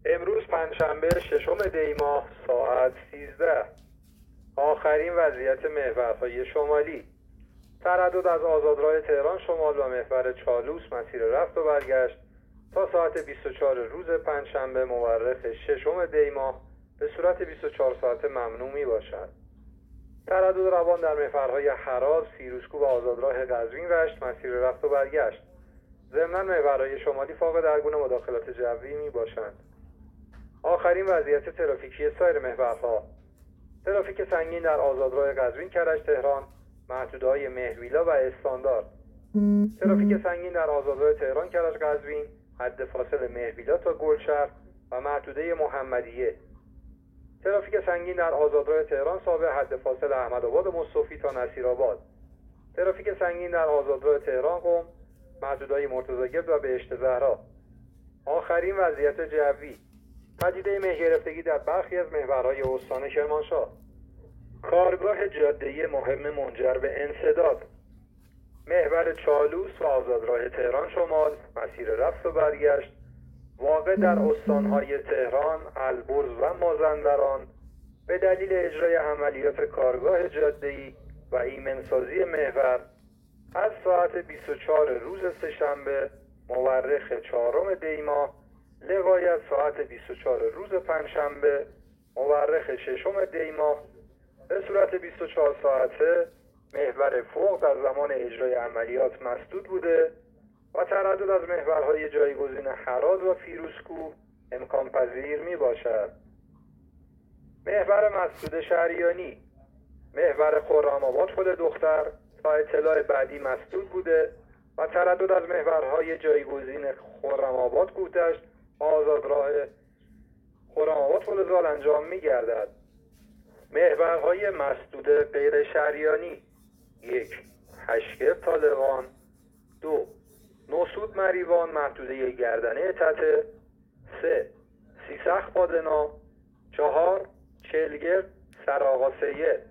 امروز پنجشنبه ششم دی ماه ساعت 13. آخرین وضعیت محورهای شمالی. تردد از آزادراه تهران شمال و محور چالوس مسیر رفت و برگشت تا ساعت 24 روز پنجشنبه مورخ ششم دی ماه به صورت 24 ساعته ممنوع می باشد. تردد روان در محورهای هراز، فیروزکوه و آزادراه قزوین رشت مسیر رفت و برگشت. ضمناً محورهای شمالی فاقد هر گونه مداخلات جوی می باشند. آخرین وضعیت ترافیکی سایر محورها. ترافیک سنگین در آزادراه قزوین کرج تهران، محدوده‌های مهرویلا و استاندارد. ترافیک سنگین در آزادراه تهران کرج قزوین، حد فاصل مهرویلا تا گلشهر و محدوده محمدیه. ترافیک سنگین در آزادراه تهران صاحب حد فاصل احمدآباد و مصطفی تا نصیرآباد. ترافیک سنگین در آزادراه تهران قم، محدوده‌های مرتضی‌گرد و بهشت زهرا. آخرین وضعیت جوی. پدیده مه گرفتگی در برخی از محورهای استان کرمانشاه. کارگاه جاده‌ای مهم منجر به انسداد. محور چالوس و آزادراه تهران شمال مسیر رفت و برگشت واقع در استانهای تهران، البرز و مازندران به دلیل اجرای عملیات کارگاه جاده‌ای و ایمنسازی محور از ساعت 24 روز سه‌شنبه مورخ 4 دی ماه لغایت ساعت 24 روز پنجشنبه مورخ 6 دی ماه به صورت 24 ساعته محور فوق در زمان اجرای عملیات مسدود بوده و تردد از محورهای جایگزین هراز و فیروزکوه امکان پذیر می باشد. محور مسدود شهریانی. محور خرم‌آباد پل دختر تا اطلاع بعدی مسدود بوده و تردد از محورهای جایگزین خرم‌آباد کوه‌دشت و آزادراه خرم‌آباد پل زال انجام می گردد. محورهای مسدود غیر شهریانی: 1. هشکر طالقان، 2. نوسود مریوان محدوده گردنه تته، 3. سیسخ بادنا، 4. چلگرد سرآقاسیه.